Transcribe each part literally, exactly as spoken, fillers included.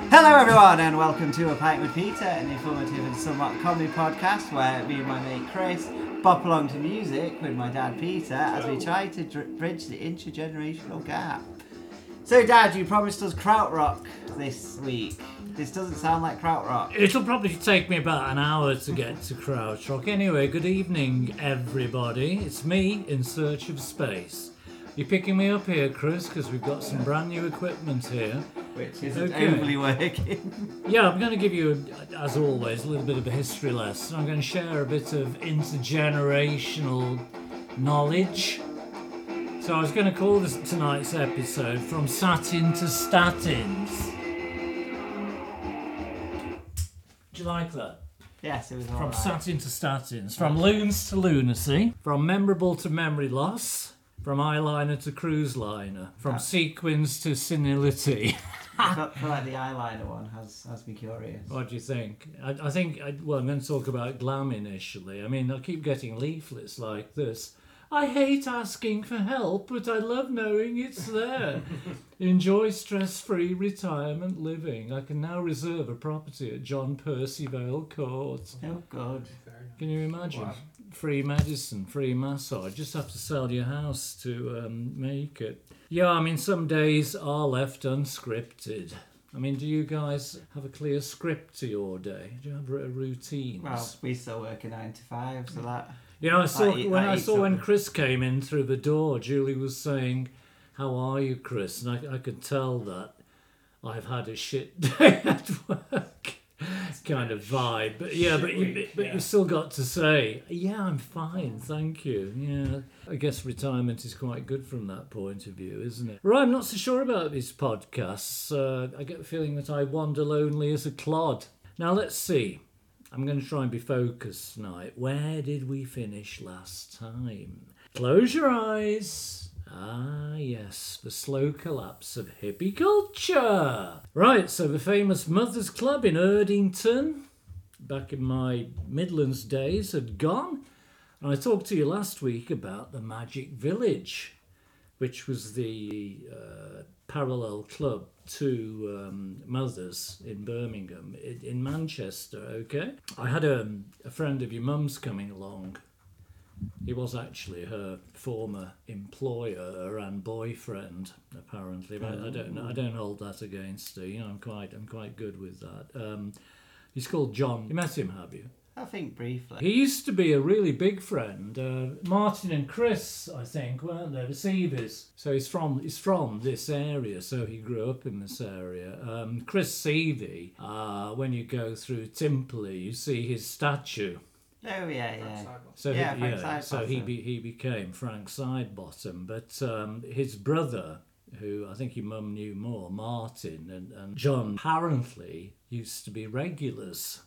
Hello everyone and welcome to A Pint with Peter, an informative and somewhat comedy podcast where me and my mate Chris bop along to music with my dad Peter as we try to dr- bridge the intergenerational gap. So Dad, you promised us krautrock this week. This doesn't sound like krautrock. It'll probably take me about an hour to get to krautrock. Anyway, good evening everybody. It's me in search of space. You're picking me up here, Chris, because we've got some brand new equipment here. Which isn't Okay. overly working. Yeah, I'm going to give you, as always, a little bit of a history lesson. I'm going to share a bit of intergenerational knowledge. So I was going to call this tonight's episode From Satin to Statins. Do you like that? Yes, it was From alright. satin to statins, from loons to lunacy, from memorable to memory loss, from eyeliner to cruise liner, from Ah. sequins to senility. I feel, feel like the eyeliner one has, has me curious. What do you think? I, I think, I, well, I'm going to talk about glam initially. I mean, I keep getting leaflets like this. I hate asking for help, but I love knowing it's there. Enjoy stress-free retirement living. I can now reserve a property at John Percival Court. Oh God. Can you imagine? Wow. Free medicine, free massage. Just have to sell your house to um, make it. Yeah, I mean, some days are left unscripted. I mean, do you guys have a clear script to your day? Do you have a routine? Well, we still work a nine to five, so that... You know, I saw I eat- when I I, eat saw when something. Chris came in through the door. Julie was saying, "How are you, Chris?" And I, I could tell that I've had a shit day at work, kind of vibe. But yeah, but you, week, but yeah. you still got to say, "Yeah, I'm fine, thank you." Yeah, I guess retirement is quite good from that point of view, isn't it? Right, I'm not so sure about these podcasts. Uh, I get the feeling that I wander lonely as a clod. Now let's see. I'm going to try and be focused tonight. Where did we finish last time? Close your eyes. Ah, yes, the slow collapse of hippie culture. Right, so the famous Mothers Club in Erdington, back in my Midlands days, had gone. And I talked to you last week about the Magic Village, which was the uh, parallel club to um, Mothers in Birmingham, in, in Manchester, okay? I had a, a friend of your mum's coming along. He was actually her former employer and boyfriend, apparently. But I don't know. I don't hold that against her. You know, I'm quite, I'm quite good with that. Um, he's called John. You met him, have you? I think briefly. He used to be a really big friend. Uh, Martin and Chris, I think, weren't they? The Seavies. So he's from he's from this area, so he grew up in this area. Um, Chris Seavey, uh, when you go through Timperley, you see his statue. Oh yeah, yeah. So Yeah, he, Frank yeah, so he Sidebottom. be, he became Frank Sidebottom. But um, his brother, who I think your mum knew more, Martin and, and John, apparently used to be regulars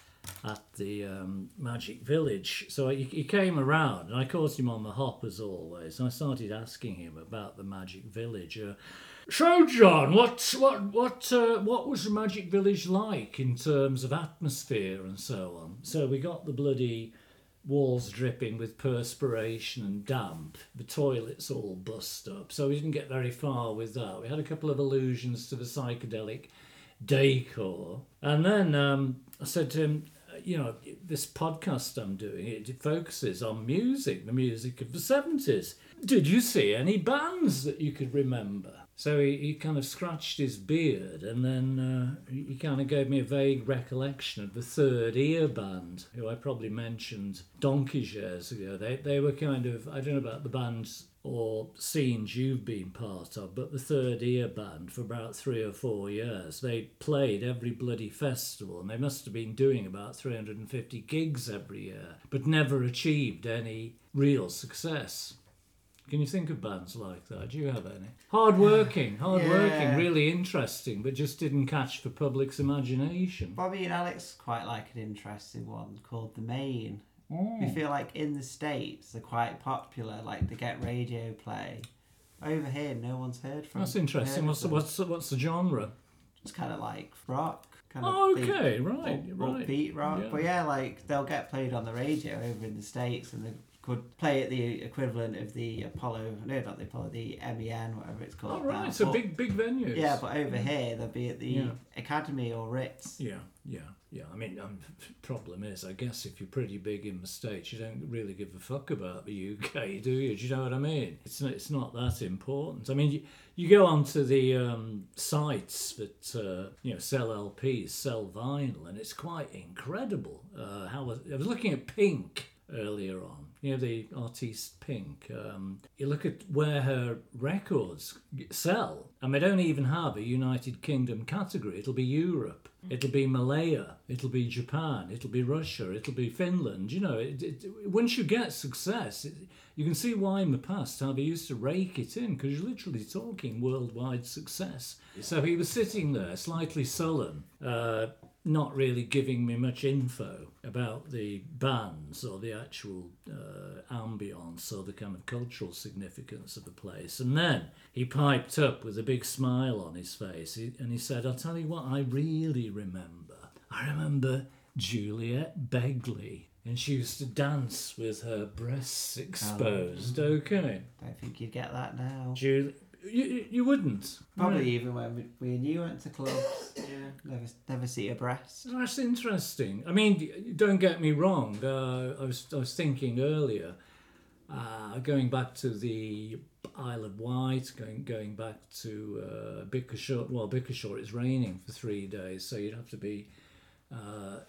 at the um, Magic Village. So he, he came around and I caught him on the hop as always. And I started asking him about the Magic Village. Uh, so John, what what what uh, what was the Magic Village like in terms of atmosphere and so on? So we got the bloody walls dripping with perspiration and damp, the toilets all bust up. So we didn't get very far with that. We had a couple of allusions to the psychedelic decor. And then um, I said to him, you know, this podcast I'm doing, it focuses on music, the music of the seventies. Did you see any bands that you could remember? So he, he kind of scratched his beard and then uh, he kind of gave me a vague recollection of the Third Ear Band, who I probably mentioned donkeys years ago. They, they were kind of, I don't know about the bands or scenes you've been part of, but the Third Ear Band for about three or four years, they played every bloody festival and they must have been doing about three hundred fifty gigs every year, but never achieved any real success. Can you think of bands like that? Do you have any? Hard-working, hard-working, Yeah. really interesting, but just didn't catch the public's imagination. Bobby and Alex quite like an interesting one called The Main. Mm. We feel like in the States they're quite popular, like they get radio play. Over here, no one's heard from. That's interesting. heard What's the, of them. what's the, what's the genre? It's kind of like rock. Kind of Oh, big okay, right, up- right. upbeat rock. Yeah. But yeah, like they'll get played on the radio over in the States, and they're could play at the equivalent of the Apollo, no, not the Apollo, the M E N, whatever it's called. Oh, right, now. so but, big, big venues. Yeah, but over here they'll be at the Yeah. Academy or Ritz. Yeah, yeah, yeah. I mean, um, problem is, I guess if you're pretty big in the States, you don't really give a fuck about the U K, do you? Do you know what I mean? It's not, it's not that important. I mean, you, you go onto the um, sites that uh, you know sell L Ps, sell vinyl, and it's quite incredible. Uh, how was, I was looking at Pink earlier on. You know, the artiste Pink. Um, you look at where her records sell, and they don't even have a United Kingdom category. It'll be Europe, it'll be Malaya, it'll be Japan, it'll be Russia, it'll be Finland. You know, it, it, once you get success, it, you can see why in the past how they used to rake it in, because you're literally talking worldwide success. So he was sitting there, slightly sullen, uh, not really giving me much info about the bands or the actual uh, ambience or the kind of cultural significance of the place. And then he piped up with a big smile on his face he, and he said, I'll tell you what I really remember. I remember Juliet Begley, and she used to dance with her breasts exposed. Oh. Okay. Don't think you'd get that now. Julie... You, you wouldn't. Probably Right. even when we, we and you went to clubs. Yeah. Never never see a breast. That's interesting. I mean, don't get me wrong. Uh, I was I was thinking earlier, uh, going back to the Isle of Wight, going going back to uh, Bickershaw. Well, Bickershaw, it's raining for three days, so you'd have to be uh,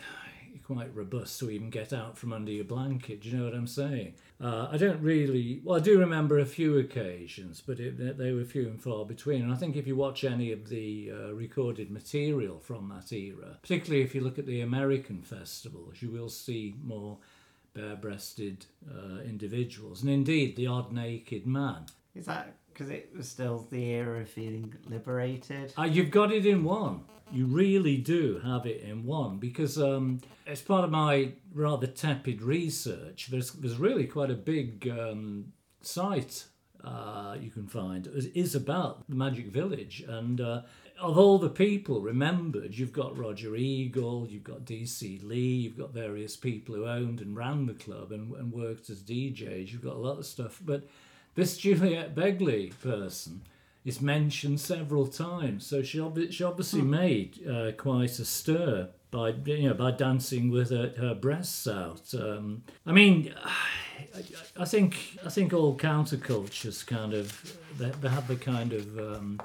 quite robust to even get out from under your blanket. Do you know what I'm saying? Uh, I don't really... Well, I do remember a few occasions, but it, they were few and far between. And I think if you watch any of the uh, recorded material from that era, particularly if you look at the American festivals, you will see more bare-breasted uh, individuals. And indeed, the odd naked man. Is that because it was still the era of feeling liberated? Uh, you've got it in one. You really do have it in one, because um, as part of my rather tepid research, there's there's really quite a big um, site uh, you can find is, is about the Magic Village, and uh, of all the people remembered, you've got Roger Eagle, you've got D C Lee, you've got various people who owned and ran the club and, and worked as D Js. You've got a lot of stuff, but this Juliet Begley person is mentioned several times, so she, ob- she obviously made uh, quite a stir by you know by dancing with her, her breasts out. Um, I mean, I, I think I think all countercultures kind of they, they have the kind of um,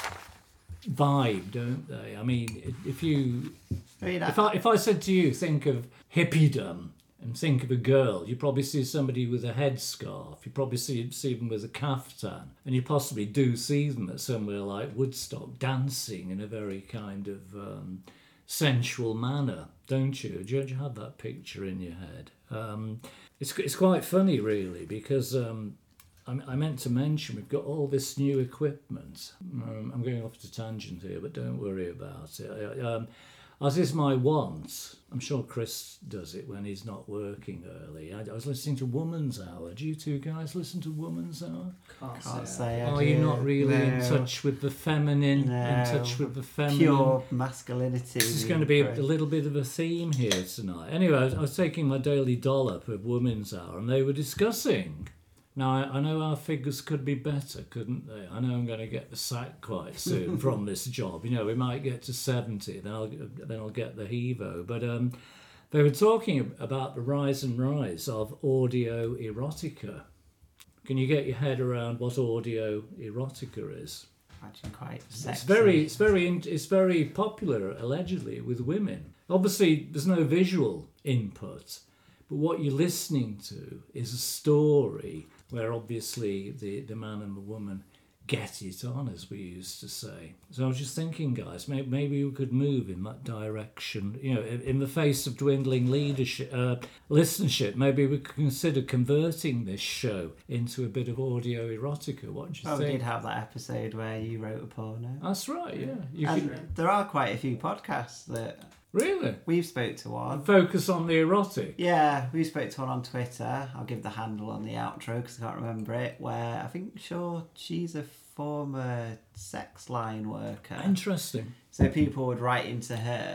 vibe, don't they? I mean, if you I mean, if I if I said to you, think of hippiedom. And think of a girl, you probably see somebody with a headscarf, you probably see, see them with a caftan, and you possibly do see them at somewhere like Woodstock dancing in a very kind of um, sensual manner, don't you? Do you have that picture in your head? Um, it's, it's quite funny, really, because um, I, I meant to mention we've got all this new equipment. Um, I'm going off to tangent here, but don't worry about it. Um, As is my want, I'm sure Chris does it when he's not working early. I, I was listening to Woman's Hour. Do you two guys listen to Woman's Hour? Can't, Can't say I Are you do. not really no. in touch with the feminine? No. In touch with the feminine? Pure masculinity. This is going to be a, a little bit of a theme here tonight. Anyway, I was, I was taking my daily dollop of Woman's Hour, and they were discussing... Now, I, I know our figures could be better, couldn't they? I know I'm going to get the sack quite soon from this job. You know, we might get to seventy, then I'll then I'll get the Hevo. But um, they were talking about the rise and rise of audio erotica. Can you get your head around what audio erotica is? Imagine quite sexy. It's very, it's very, it's very popular allegedly with women. Obviously, there's no visual input, but what you're listening to is a story where obviously the, the man and the woman get it on, as we used to say. So I was just thinking, guys, maybe, maybe we could move in that direction. You know, in, in the face of dwindling leadership, uh, listenership, maybe we could consider converting this show into a bit of audio erotica. What do you oh, think? we did have that episode where you wrote a porno. That's right, yeah. You and could, there are quite a few podcasts that... Really? We've spoke to one. Focus on the erotic? Yeah, we spoke to one on Twitter. I'll give the handle on the outro because I can't remember it. Where I think, sure, she's a former sex line worker. Interesting. So people would write into her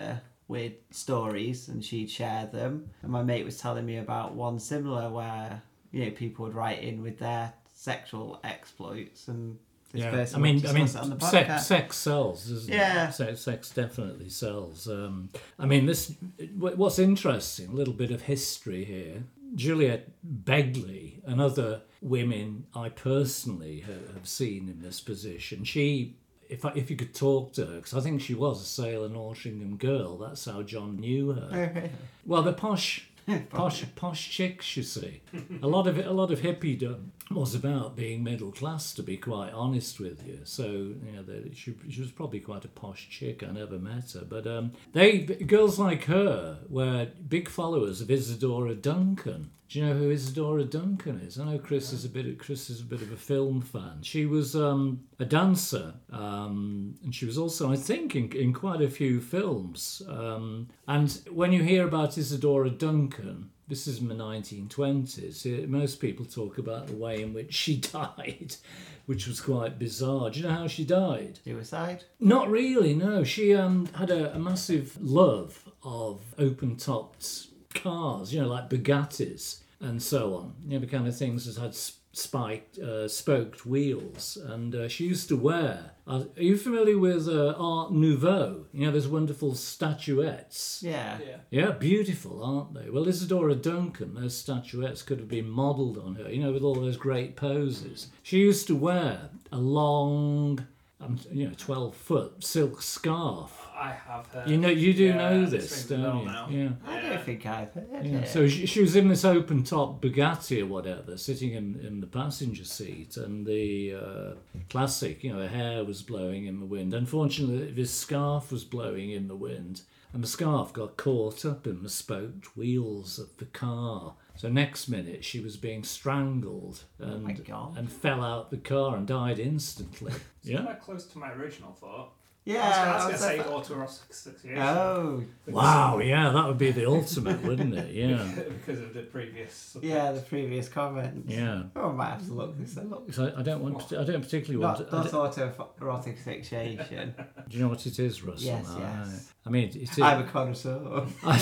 weird stories and she'd share them. And my mate was telling me about one similar where, you know, people would write in with their sexual exploits and this Yeah, person I mean, would I mean, discuss it on the podcast. sex, sex sells, doesn't Yeah. it? Sex, sex definitely sells. Um, I mean, this. What's interesting, a little bit of history here. Juliet Begley and other women I personally have, have seen in this position. She, if I, if you could talk to her, because I think she was a Sale and Altrincham girl. That's how John knew her. Well, the posh. Posh, posh chicks, you see. A lot of it, a lot of hippiedom was about being middle class, to be quite honest with you. So, you know, the, she, she was probably quite a posh chick. I never met her, but um, they girls like her were big followers of Isadora Duncan. Do you know who Isadora Duncan is? I know Chris is a bit. Of, Chris is a bit of a film fan. She was um, a dancer, um, and she was also, I think, in, in quite a few films. Um, and when you hear about Isadora Duncan, this is in the nineteen twenties. Most people talk about the way in which she died, which was quite bizarre. Do you know how she died? Suicide? Not really. No, she um, had a, a massive love of open-topped cars, you know, like Bugattis and so on, you know, the kind of things that had spiked, uh, spoked wheels. And uh, she used to wear, uh, are you familiar with uh, Art Nouveau? You know, there's wonderful statuettes. Yeah. Yeah. Yeah, beautiful, aren't they? Well, Isadora Duncan, those statuettes could have been modelled on her, you know, with all those great poses. She used to wear a long, um, you know, twelve-foot silk scarf. I have heard. You know, you do yeah, know this this, rings a don't bell you? now. Yeah. I don't think I've heard Yeah, it. so she, she was in this open-top Bugatti or whatever, sitting in, in the passenger seat, and the uh, classic, you know, her hair was blowing in the wind. Unfortunately, this scarf was blowing in the wind, and the scarf got caught up in the spoked wheels of the car. So next minute, she was being strangled and, my God. and fell out the car and died instantly. It's Yeah. quite close to my original thought. Yeah, I was, was going that- to say autoerotic asphyxiation. Oh, Wow, yeah, that would be the ultimate, wouldn't it? Yeah. because of the previous subject. yeah, the previous comment. Yeah. Oh, I might have to look this up. So I don't want to, I don't particularly want Not, to, I not don't- autoerotic asphyxiation. do you know what it is, Russell? Yes, No, yes. I mean, it is. I'm a connoisseur.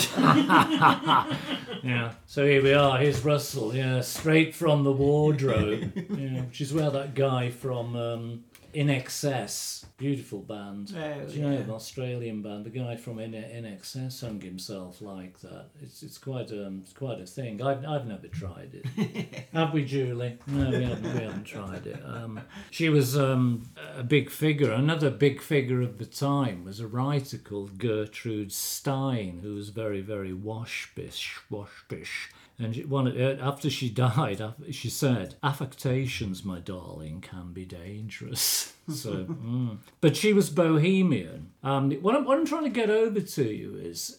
Yeah. So here we are. Here's Russell. Yeah, straight from the wardrobe. Yeah, which is where that guy from um, In Excess, beautiful band. Oh, Do you know yeah. an Australian band? The guy from In In Excess hung himself like that. It's it's quite um it's quite a thing. I've I've never tried it. Have we, Julie? No, we haven't. We haven't tried it. Um, she was um a big figure. Another big figure of the time was a writer called Gertrude Stein, who was very very washbish washbish. And she- one uh, after she died, af- she said, "Affectations, my darling, can be dangerous." So, mm. But she was bohemian. Um, what I'm what I'm trying to get over to you is,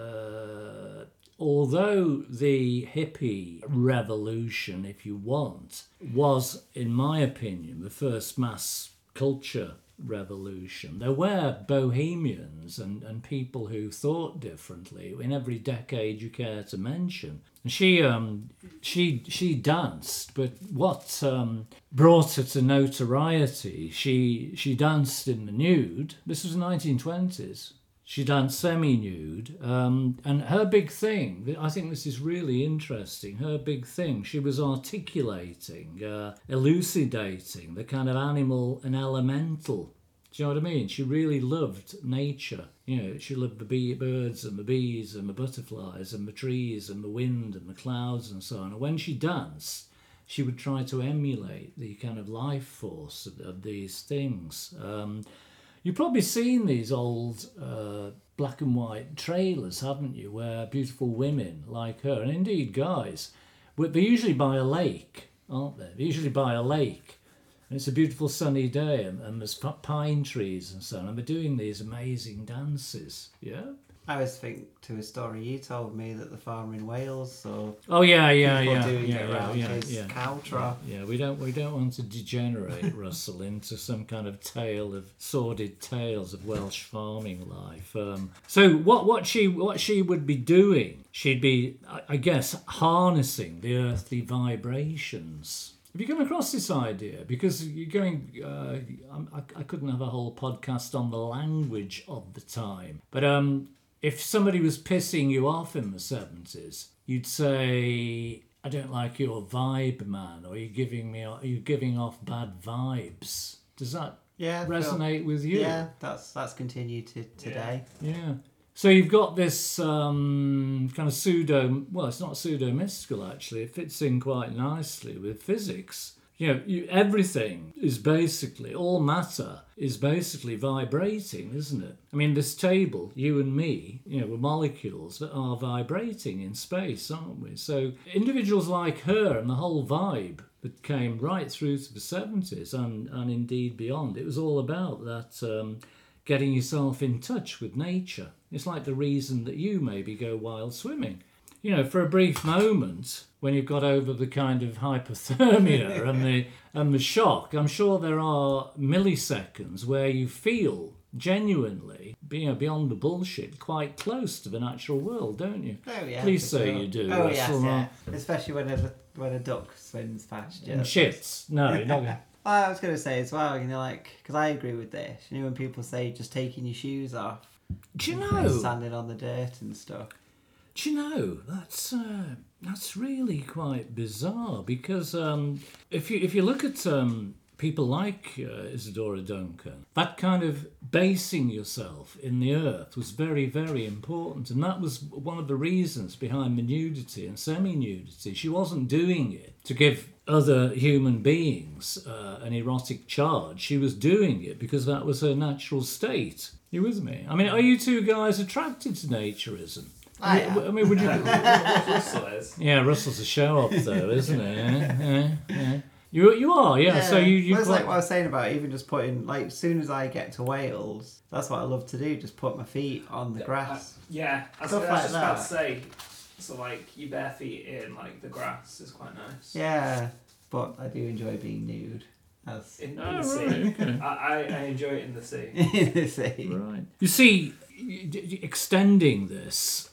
uh, although the hippie revolution, if you want, was, in my opinion, the first mass culture revolution, there were bohemians and, and people who thought differently in every decade you care to mention. And she um she she danced, but what um, brought her to notoriety, she she danced in the nude. This was the nineteen twenties. She danced semi-nude, um, and her big thing, I think this is really interesting, her big thing, she was articulating, uh, elucidating the kind of animal and elemental. Do you know what I mean? She really loved nature. You know, she loved the bee, birds and the bees and the butterflies and the trees and the wind and the clouds and so on. And when she danced, she would try to emulate the kind of life force of, of these things. Um, You've probably seen these old uh, black and white trailers, haven't you, where beautiful women like her, and indeed guys, but they're usually by a lake, aren't they? They're usually by a lake, and it's a beautiful sunny day, and, and there's f- pine trees and so on, and they're doing these amazing dances, yeah? I was thinking to a story you told me that the farmer in Wales saw Oh yeah, yeah, people yeah, doing yeah, it yeah, around yeah, his yeah. cow trough. Yeah, we don't we don't want to degenerate Russell into some kind of tale of sordid tales of Welsh farming life. Um, so what what she what she would be doing? She'd be, I, I guess, harnessing the earthly vibrations. Have you come across this idea? Because you're going, uh, I, I couldn't have a whole podcast on the language of the time, but um. if somebody was pissing you off in the seventies, you'd say, I don't like your vibe, man, or you're giving me, are you giving off bad vibes? Does that Yeah, resonate Phil. with you? Yeah, that's that's continued to today. Yeah. So you've got this um, kind of pseudo, well, it's not pseudo-mystical actually, it fits in quite nicely with physics. You know, you, everything is basically, all matter is basically vibrating, isn't it? I mean, this table, you and me, you know, we're molecules that are vibrating in space, aren't we? So individuals like her and the whole vibe that came right through to the seventies and, and indeed beyond, it was all about that um, getting yourself in touch with nature. It's like the reason that you maybe go wild swimming. You know, for a brief moment, when you've got over the kind of hypothermia and the and the shock, I'm sure there are milliseconds where you feel genuinely, you know, beyond the bullshit, quite close to the natural world, don't you? Oh yeah. Please for say sure. you do. Oh Russell, yes, yeah. Especially when a when a duck swims past you. And shits. No, you're not going Well, I was going to say as well, you know, like, because I agree with this. You know, when people say just taking your shoes off, Do you and know? standing on the dirt and stuff. Do you know that's uh, that's really quite bizarre because um, if you if you look at um, people like uh, Isadora Duncan, that kind of basing yourself in the earth was very very important, and that was one of the reasons behind the nudity and semi-nudity. She wasn't doing it to give other human beings uh, an erotic charge. She was doing it because that was her natural state. You with me? I mean, are you two guys attracted to naturism? I I am. I mean, would you? Russell is. Yeah, Russell's a show up though, isn't he? Yeah, yeah, yeah. You you are, yeah. So you you Well, it's quite- like what I was saying about even just putting, like, as soon as I get to Wales, that's what I love to do, just put my feet on the grass. Yeah, I was, I Stuff was like just about that. to say, so like your bare feet in like the grass is quite nice. Yeah, but I do enjoy being nude. That's In, in Oh, the sea. right, okay. I, I, I enjoy it in the sea. in the sea. Right. You see, y- y- extending this,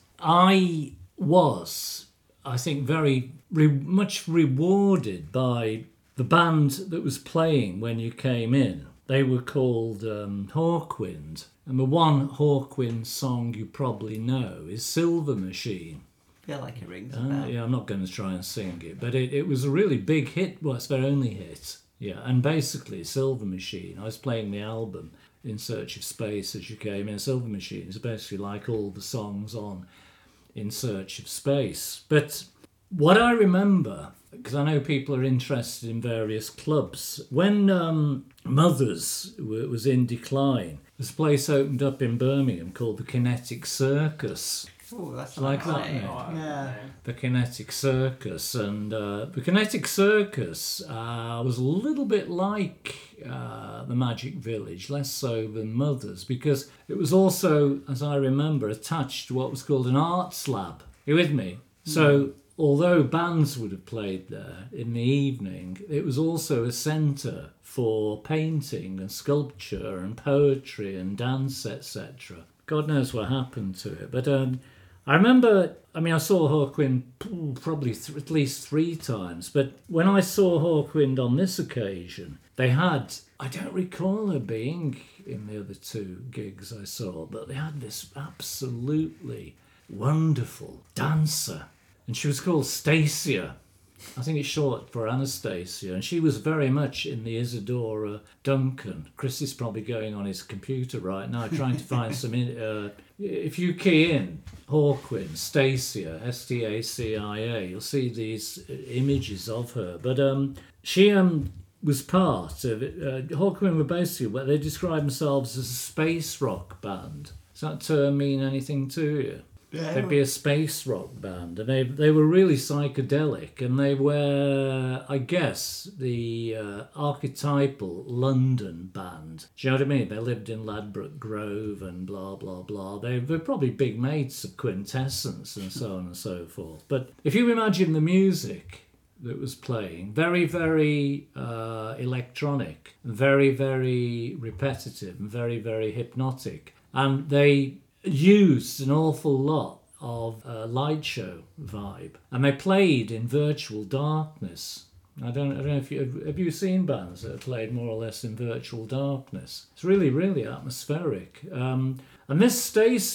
I was, I think, very re- much rewarded by the band that was playing when you came in. They were called um, Hawkwind, and the one Hawkwind song you probably know is Silver Machine. I feel like it rings a Uh, bell. yeah, I'm not going to try and sing it, but it, it was a really big hit. Well, it's their only hit. Yeah, and basically Silver Machine. I was playing the album In Search of Space as you came in. Silver Machine is basically like all the songs on In Search of Space. But what I remember, because I know people are interested in various clubs, when um, Mothers w- was in decline, this place opened up in Birmingham called the Kinetic Circus. Oh, that's Like nice that, name. mate. Oh, Yeah. The Kinetic Circus, and uh, the Kinetic Circus uh, was a little bit like uh, the Magic Village, less so than Mothers, because it was also, as I remember, attached to what was called an arts lab. You with me? So although bands would have played there in the evening, it was also a centre for painting and sculpture and poetry and dance, et cetera. God knows what happened to it, but um, I remember, I mean, I saw Hawkwind probably th- at least three times, but when I saw Hawkwind on this occasion, they had, I don't recall her being in the other two gigs I saw, but they had this absolutely wonderful dancer, and she was called Stacia. I think it's short for Anastasia, and she was very much in the Isadora Duncan. Chris is probably going on his computer right now trying to find some. In, uh, if you key in Hawkwind, Stacia, S T A C I A, you'll see these images of her. But um, she um, was part of it. Uh, Hawkwind were basically what they describe themselves as a space rock band. Does that term mean anything to you? Yeah. They'd be a space rock band, and they they were really psychedelic, and they were, I guess, the uh, archetypal London band. Do you know what I mean? They lived in Ladbroke Grove and blah blah blah. They were probably big mates of Quintessence and so on and so forth. But if you imagine the music that was playing, very very uh, electronic, very very repetitive, and very very hypnotic, and they used an awful lot of uh, light show vibe, and they played in virtual darkness. I don't, I don't know if you have you seen bands that have played more or less in virtual darkness. It's really, really atmospheric. Um, and this Stacia,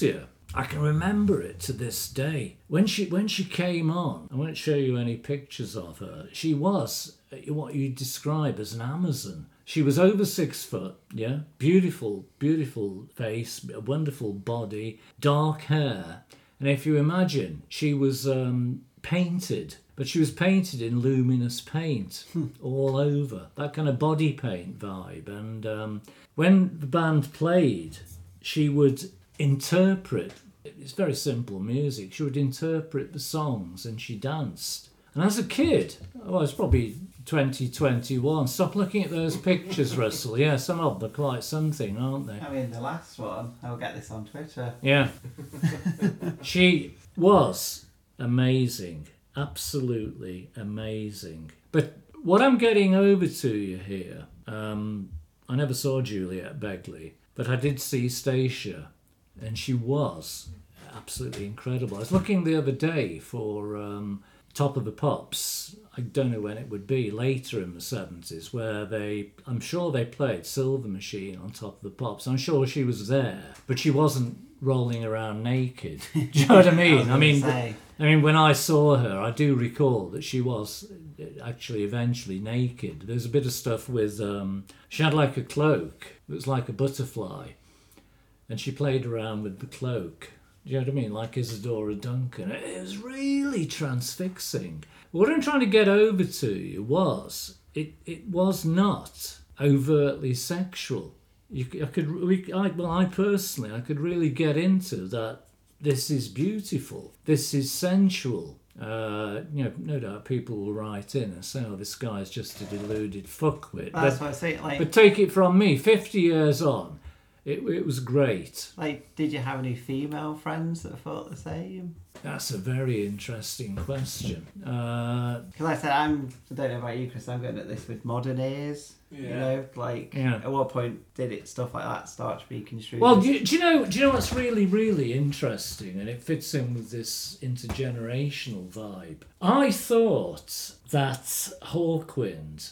I can remember it to this day. When she when she came on, I won't show you any pictures of her. She was what you describe as an Amazon. She was over six foot, yeah, beautiful, beautiful face, a wonderful body, dark hair, and if you imagine, she was um, painted, but she was painted in luminous paint all over, that kind of body paint vibe. And um, when the band played, she would interpret. It's very simple music. She would interpret the songs and she danced. And as a kid, oh, I was probably twenty, twenty-one. Stop looking at those pictures, Russell. Yeah, some of them are quite something, aren't they? I mean, the last one, I'll get this on Twitter. Yeah. She was amazing. Absolutely amazing. But what I'm getting over to you here, um, I never saw Juliet Begley, but I did see Stacia. And she was absolutely incredible. I was looking the other day for um, Top of the Pops. I don't know when it would be, later in the seventies, where they, I'm sure they played Silver Machine on Top of the Pops. I'm sure she was there, but she wasn't rolling around naked. Do you know what I mean? I, I mean, say. I mean, when I saw her, I do recall that she was actually eventually naked. There's a bit of stuff with, um, she had like a cloak. It was like a butterfly. And she played around with the cloak. Do you know what I mean? Like Isadora Duncan. It was really transfixing. What I'm trying to get over to you was, it, it was not overtly sexual. You, I could, we, I, well, I personally, I could really get into that. This is beautiful. This is sensual. Uh, you know, no doubt people will write in and say, "Oh, this guy's just a deluded fuckwit." That's but, what I say. Like, but take it from me, fifty years on. It, it was great. Like, did you have any female friends that thought the same? That's a very interesting question. Because uh, I said, I'm, I don't know about you, Chris, I'm going at this with modern ears. Yeah. You know, like, yeah. At what point did it stuff like that start to be construed? Well, do you, do you know? Do you know what's really, really interesting, and it fits in with this intergenerational vibe. I thought that Hawkwind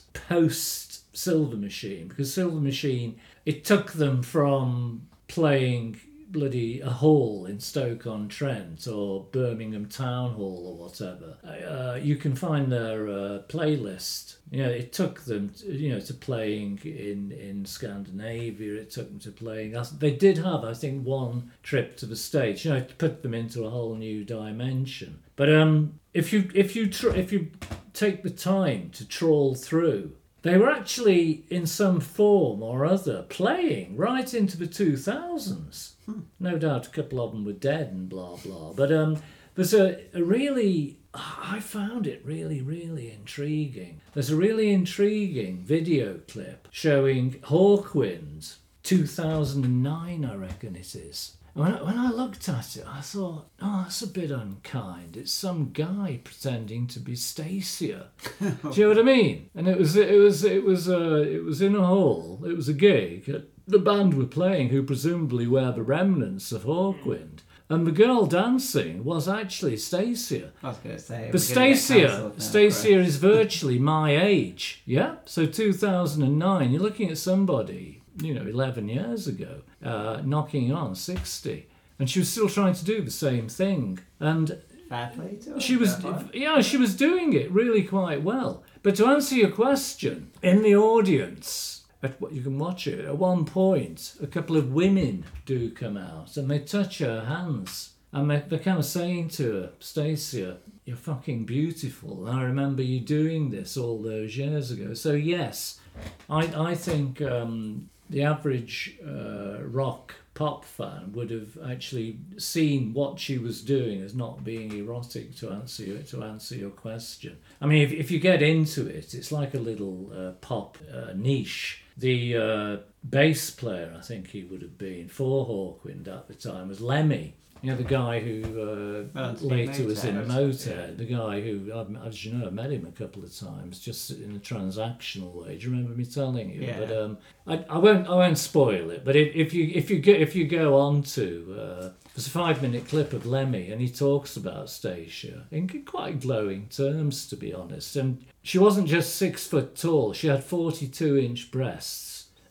post Silver Machine, because Silver Machine, it took them from playing bloody a hall in Stoke-on-Trent or Birmingham Town Hall or whatever. Uh, you can find their uh, playlist. You know, it took them, to, you know, to playing in, in Scandinavia. It took them to playing. They did have, I think, one trip to the States. You know, to put them into a whole new dimension. But um, if you if you tr- if you take the time to trawl through, they were actually in some form or other playing right into the two thousands. Hmm. No doubt a couple of them were dead and blah, blah. But um, there's a, a really, I found it really, really intriguing. There's a really intriguing video clip showing Hawkwind, two thousand nine, I reckon it is. When I, when I looked at it, I thought, oh, that's a bit unkind. It's some guy pretending to be Stacia. Do you know what I mean? And it was it was it was uh, it was in a hall. It was a gig. The band were playing, who presumably were the remnants of Hawkwind, and the girl dancing was actually Stacia. I was going to say, but Stacia, Stacia is virtually my age. Yeah, so two thousand nine. You're looking at somebody, you know, eleven years ago, uh, knocking on sixty. And she was still trying to do the same thing. And fair play to her. She was, yeah, she was doing it really quite well. But to answer your question, in the audience, at what you can watch it, at one point, a couple of women do come out and they touch her hands. And they, they're kind of saying to her, Stacia, you're fucking beautiful. And I remember you doing this all those years ago. So yes, I, I think... Um, the average uh, rock pop fan would have actually seen what she was doing as not being erotic, to answer you, to answer your question. I mean, if, if you get into it, it's like a little uh, pop uh, niche. The uh, bass player, I think he would have been, for Hawkwind at the time, was Lemmy. You know, the guy who uh, later was in Motorhead, the guy who, as you know, I met him a couple of times, just in a transactional way. Do you remember me telling you? Yeah. But um, I, I won't, I won't spoil it. But if, if you, if you go, if you go on to, uh, there's a five-minute clip of Lemmy, and he talks about Stacia in quite glowing terms, to be honest. And she wasn't just six foot tall; she had forty-two inch breasts.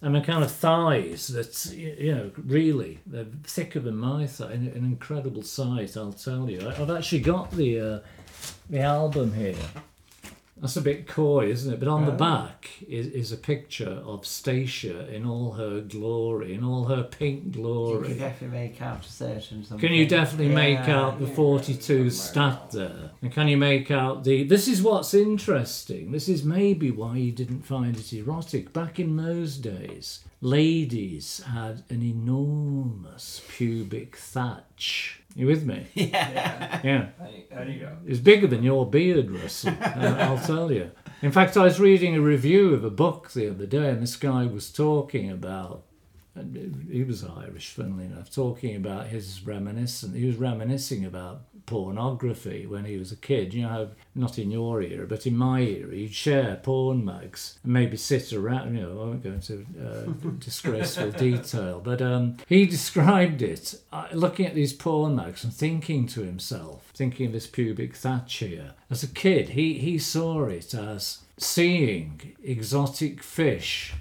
and the kind of thighs that's, y- you know, really, they're thicker than my thigh. An, an incredible sight, I'll tell you. I- I've actually got the uh, the album here. That's a bit coy, isn't it? But on the Oh. back is, is a picture of Stacia in all her glory, in all her pink You glory. can definitely make out a certain something. Can you definitely make Yeah. out the forty-two stat there? And can you make out the... This is what's interesting. This is maybe why you didn't find it erotic. Back in those days, ladies had an enormous pubic thatch. You with me? Yeah. Yeah. There you go. It's bigger than your beard, Russell, uh, I'll tell you. In fact, I was reading a review of a book the other day, and this guy was talking about, and he was Irish, funnily enough, talking about his reminiscence. He was reminiscing about pornography when he was a kid. You know how, not in your era, but in my era, you'd share porn mags and maybe sit around, you know, I won't go into uh, disgraceful detail, but um, he described it, uh, looking at these porn mags and thinking to himself, thinking of this pubic thatch here. As a kid, he, he saw it as seeing exotic fish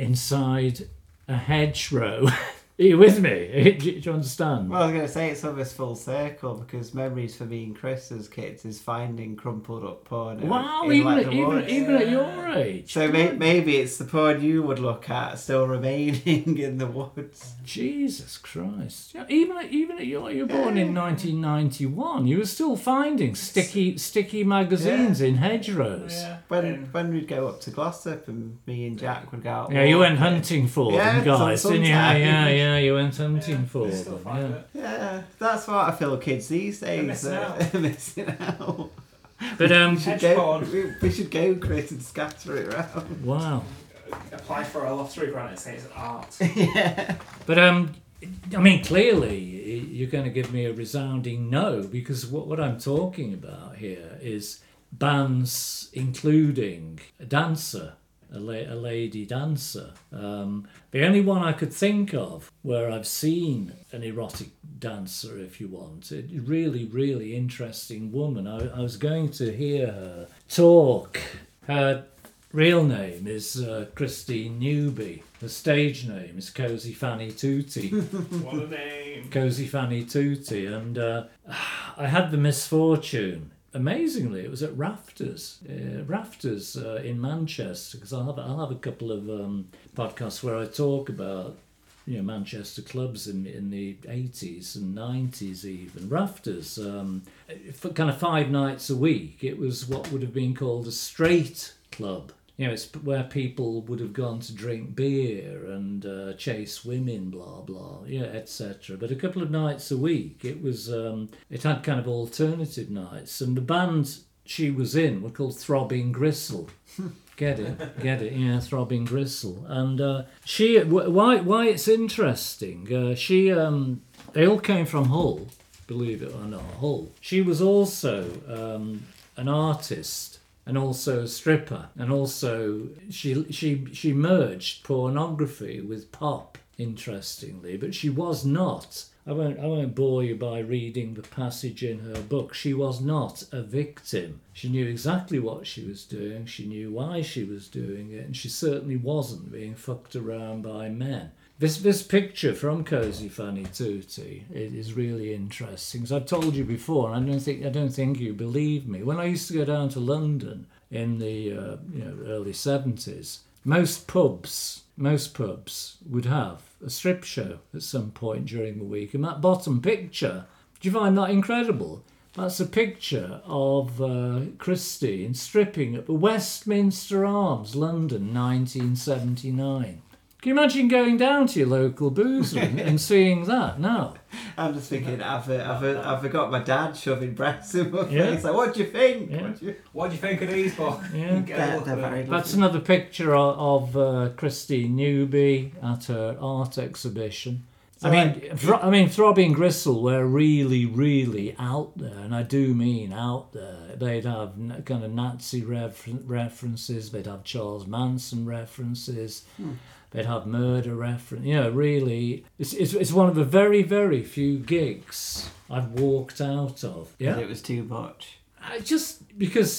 inside a hedgerow. Are you with me? Do you understand? Well, I was going to say it's almost full circle because memories for me and Chris as kids is finding crumpled up porn. Wow, in, even, like, at, the even, woods. even at your age. So may, maybe it's the porn you would look at still remaining in the woods. Jesus Christ. Yeah, even at, even at your, you were born in nineteen ninety-one, you were still finding sticky sticky magazines Yeah. in hedgerows. Yeah. When Um, when we'd go up to Glossop and me and Jack would go out. Yeah, you went walking. hunting for Yeah, them, guys, some- didn't you? Yeah, sometimes. yeah, yeah, you went hunting yeah, for they still them. find Yeah. it. Yeah, that's what I feel kids these days missing are out. missing out. But, um, We should Hedge go, porn. we, we should go, Chris, and scatter it around. wow. Apply for a lottery grant and say it's art. Yeah. But, um, I mean, clearly you're going to give me a resounding no, because what, what I'm talking about here is bands including a dancer, a, la- a lady dancer. Um, the only one I could think of where I've seen an erotic dancer, if you want, a really, really interesting woman. I, I was going to hear her talk. Her real name is uh, Christine Newby. The stage name is Cozy Fanny Tutti. What a name. Cozy Fanny Tutti. And uh, I had the misfortune, amazingly, it was at Rafters, uh, Rafters uh, in Manchester, because I'll have, I'll have a couple of um, podcasts where I talk about, you know, Manchester clubs in in the eighties and nineties even. Rafters, um, for kind of five nights a week, it was what would have been called a straight club. You know, it's where people would have gone to drink beer and uh, chase women, blah blah, yeah, et cetera. But a couple of nights a week, it was um, it had kind of alternative nights, and the band she was in were called Throbbing Gristle. Get it, get it, yeah, Throbbing Gristle. And uh, she, why, why it's interesting, uh, she, um, they all came from Hull, believe it or not, Hull. She was also um, an artist and also a stripper, and also she, she, she merged pornography with pop, interestingly, but she was not. I won't, I won't bore you by reading the passage in her book. She was not a victim. She knew exactly what she was doing. She knew why she was doing it. And she certainly wasn't being fucked around by men. This this picture from Cozy Fanny Tutti it is really interesting. As I've told you before, and I don't think I don't think you believe me. When I used to go down to London in the uh, you know early seventies, most pubs most pubs would have a strip show at some point during the week. And that bottom picture, do you find that incredible? That's a picture of uh, Christine stripping at the Westminster Arms, London, nineteen seventy-nine. Can you imagine going down to your local boozer and, and seeing that now? I'm just thinking, I've, uh, I've, uh, I've got my dad shoving breasts in my Yeah. face. Like, what do you think? Yeah. What do you... What do you think of these, boy? Yeah. Get a They're, look they're at them. very That's lovely. another picture of, of uh, Christine Newby at her art exhibition. So, I mean, like, thro- I mean, Throbbing Gristle were really, really out there, and I do mean out there. They'd have n- kind of Nazi refer- references. They'd have Charles Manson references. Hmm. They'd have murder reference. You know, really, it's, it's it's one of the very, very few gigs I've walked out of. Yeah, It was too much. I just because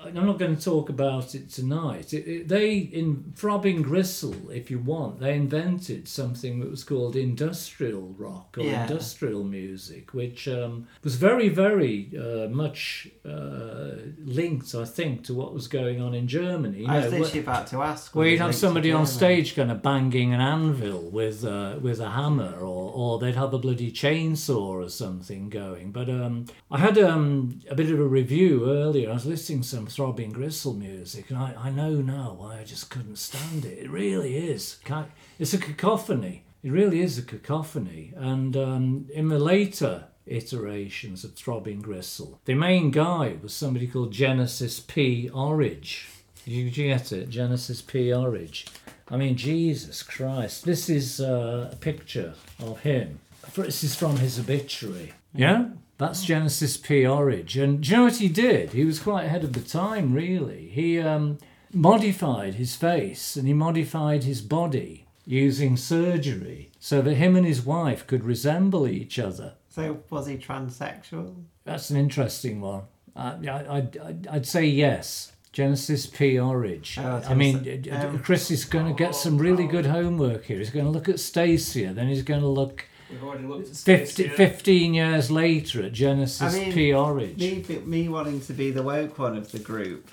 I'm not going to talk about it tonight. It, it, they, in Throbbing Gristle, if you want, they invented something that was called industrial rock or Yeah. industrial music, which um, was very, very uh, much uh, linked, I think, to what was going on in Germany. You I was know, literally about to ask. where was you'd it have linked to somebody on Germany? stage kind of banging an anvil with uh, with a hammer, or, or they'd have a bloody chainsaw or something going. But um, I had um, a bit of a review earlier. I was listening to some Throbbing Gristle music, and I, I know now why I just couldn't stand it. It really is. Ca- It's a cacophony. It really is a cacophony. And um, in the later iterations of Throbbing Gristle, the main guy was somebody called Genesis P. Orridge. Did you get it? Genesis P. Orridge. I mean, Jesus Christ. This is uh, a picture of him. This is from his obituary. Yeah? That's Genesis P. Orridge. And do you know what he did? He was quite ahead of the time, really. He um, modified his face and he modified his body using surgery so that him and his wife could resemble each other. So was he transsexual? That's an interesting one. Uh, I, I'd, I'd, I'd say yes. Genesis P. Orridge. Oh, I was I gonna mean, say- d- d- um, Chris is going to get some really good homework here. He's going to look at Stacia, then he's going to look We've already looked at fifty, Stacia. fifteen years later at Genesis I mean, P. Orridge. Me, me wanting to be the woke one of the group,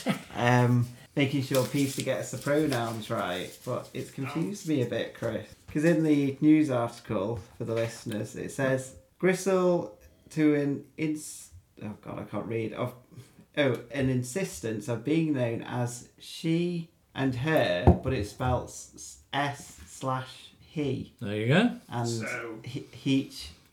um, making sure Peter gets the pronouns right, but it's confused me a bit, Chris. Because in the news article for the listeners, it says Gristle to an ins. Oh God, I can't read. Of oh, an insistence of being known as she and her, but it spells S slash he There you go. and So- he, he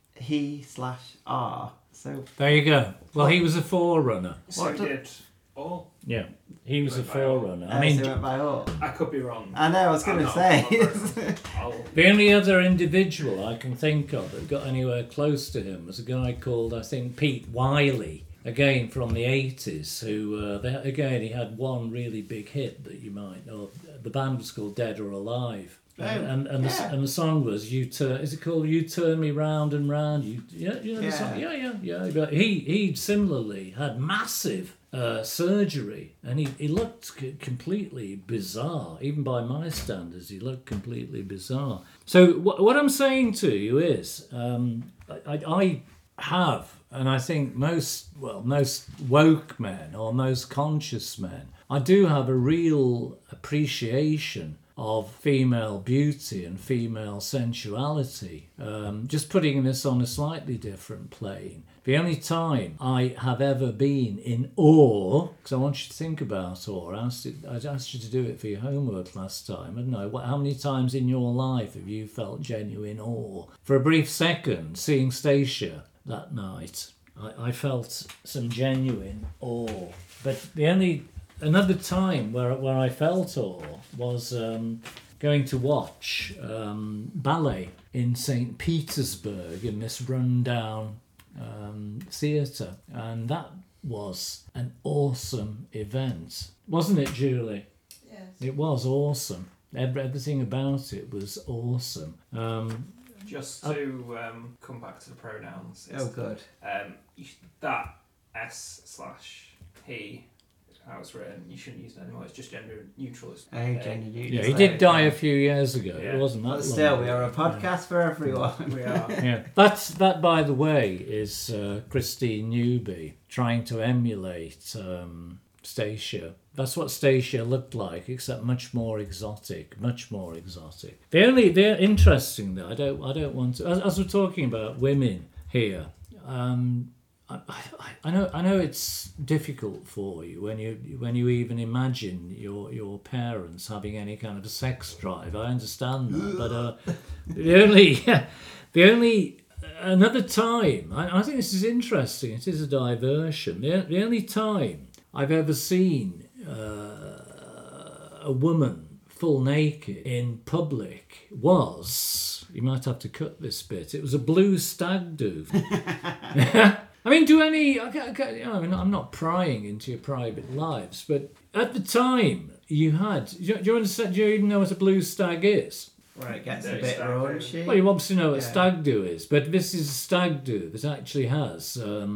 he slash R. So There you go. Well, he was a forerunner. So What he do- did all. Yeah, he was a Went by all. forerunner. uh, I mean, so it went by all. I could be wrong. I know. I was going to I'm say. not- I'm not very- I'll- the only other individual I can think of that got anywhere close to him was a guy called, I think, Pete Wiley, again from the eighties, who, uh, they, again, he had one really big hit that you might know. The band was called Dead or Alive. Oh, and and, the, yeah. and the song was "You Turn." Is it called "You Turn Me Round and Round"? You yeah, you know the Yeah. song. Yeah, yeah, yeah. But he he similarly had massive uh, surgery, and he, he looked c- completely bizarre, even by my standards. He looked completely bizarre. So wh- what I'm saying to you is, um, I, I, I have, and I think most well most woke men or most conscious men, I do have a real appreciation of female beauty and female sensuality. Um, just putting this on a slightly different plane. The only time I have ever been in awe, because I want you to think about awe, I asked, it, I asked you to do it for your homework last time, I don't know, what, how many times in your life have you felt genuine awe? For a brief second, seeing Stacia that night, I, I felt some genuine awe. But the only Another time where where I felt awe was um, going to watch um, ballet in Saint Petersburg in this rundown um, theatre, and that was an awesome event, wasn't it, Julie? Yes. It was awesome. Every, everything about it was awesome. Um, Just to um, come back to the pronouns. Oh, good. Um, you sh- that S slash he, how it's written, you shouldn't use it anymore. It's just gender neutral. It's, Oh, uh, gender neutral. yeah, he did die a few years ago. Yeah. It wasn't that But long still, we ago. are a podcast for everyone. We are. Yeah, that's that. By the way, is uh, Christine Newby trying to emulate um, Stacia. That's what Stacia looked like, except much more exotic, much more exotic. The only, they're interesting though. I don't, I don't want to. As, as we're talking about women here, um, I, I, I know, I know it's difficult for you when you when you even imagine your your parents having any kind of a sex drive. I understand that, but uh, the only, the only. Another time, I, I think this is interesting, it is a diversion. The, the only time I've ever seen uh, a woman full naked in public was, you might have to cut this bit, it was a blue stag do. I mean, do any, I, I, I mean, I'm not prying into your private lives, but at the time you had, do you, do you understand, do you even know what a blue stag is? Where it gets a Dirty bit stag raunchy. Well, you obviously know what Yeah. stag do is, but this is a stag do that actually has um,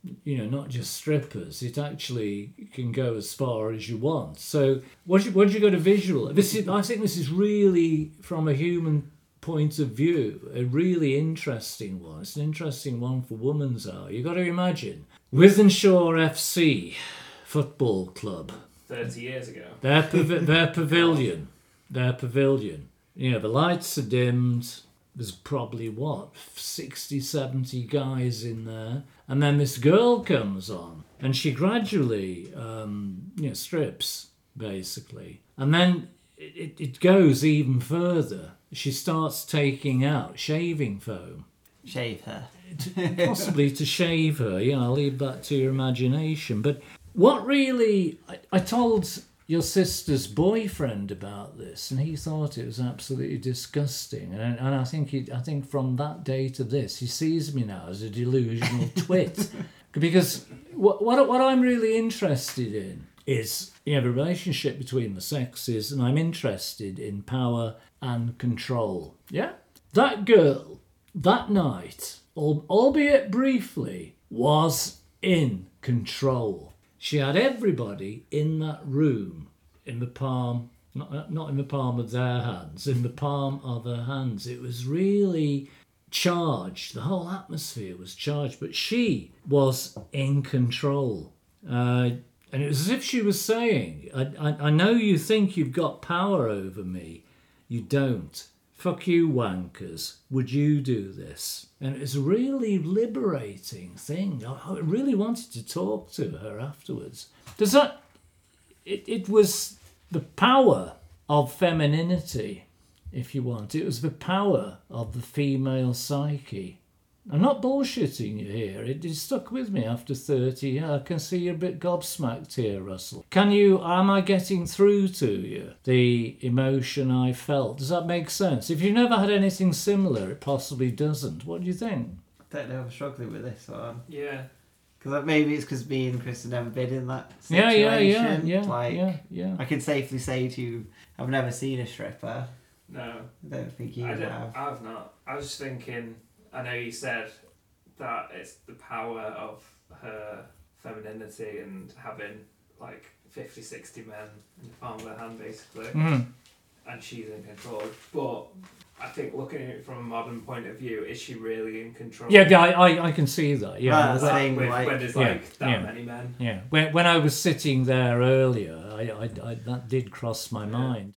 you know, not just strippers. It actually can go as far as you want. So what you, what you got to visual? This is, I think this is really, from a human point of view, a really interesting one. It's an interesting one for Women's Hour. You've got to imagine Wythenshawe F C Football Club. thirty years ago. Their, pav- their pavilion. Their pavilion. You know, the lights are dimmed. There's probably, what, sixty, seventy guys in there. And then this girl comes on and she gradually, um, you know, strips, basically. And then it, it goes even further. She starts taking out shaving foam. Shave her. To, possibly to shave her. You know, I'll leave that to your imagination. But what really... I, I told your sister's boyfriend about this, and he thought it was absolutely disgusting. And, and I think he, I think from that day to this, he sees me now as a delusional twit. Because what, what what I'm really interested in is, you know, the relationship between the sexes, and I'm interested in power and control. Yeah? That girl, that night, al- albeit briefly, was in control. She had everybody in that room in the palm, not, not in the palm of their hands, in the palm of her hands. It was really charged. The whole atmosphere was charged, but she was in control. Uh, and it was as if she was saying, I, I, I know you think you've got power over me. You don't. Fuck you, wankers. Would you do this? And it was a really liberating thing. I, I really wanted to talk to her afterwards. Does that... It, it was the power of femininity, if you want. It was the power of the female psyche. I'm not bullshitting you here. It, it stuck with me after thirty years. I can see you're a bit gobsmacked here, Russell. Can you, am I getting through to you the emotion I felt? Does that make sense? If you've never had anything similar, it possibly doesn't. What do you think? I don't know, I'm struggling with this one. Yeah. Because maybe it's because me and Chris have never been in that Yeah, situation. yeah, yeah, yeah, like, yeah, yeah. I can safely say to you, I've never seen a stripper. No. I don't think you I don't, have. I've not. I was just thinking, I know you said that it's the power of her femininity and having like fifty, sixty men in the palm of her hand, basically. Mm. And she's in control. But I think looking at it from a modern point of view, is she really in control? Yeah, I, I, I can see that. Yeah, Well, that's Like, the thing, with, like- when there's Yeah, like that yeah. many men. yeah. When, when I was sitting there earlier, I, I, I, that did cross my Yeah. mind.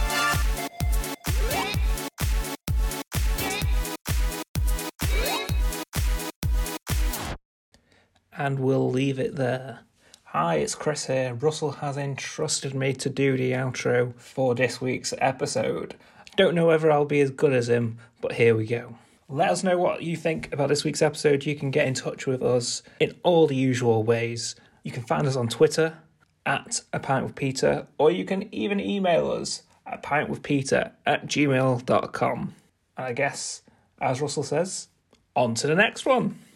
And we'll leave it there. Hi, it's Chris here. Russell has entrusted me to do the outro for this week's episode. Don't know whether I'll be as good as him, but here we go. Let us know what you think about this week's episode. You can get in touch with us in all the usual ways. You can find us on Twitter at A Pint With Peter, or you can even email us at pintwithpeter at gmail dot com. And I guess, as Russell says, on to the next one.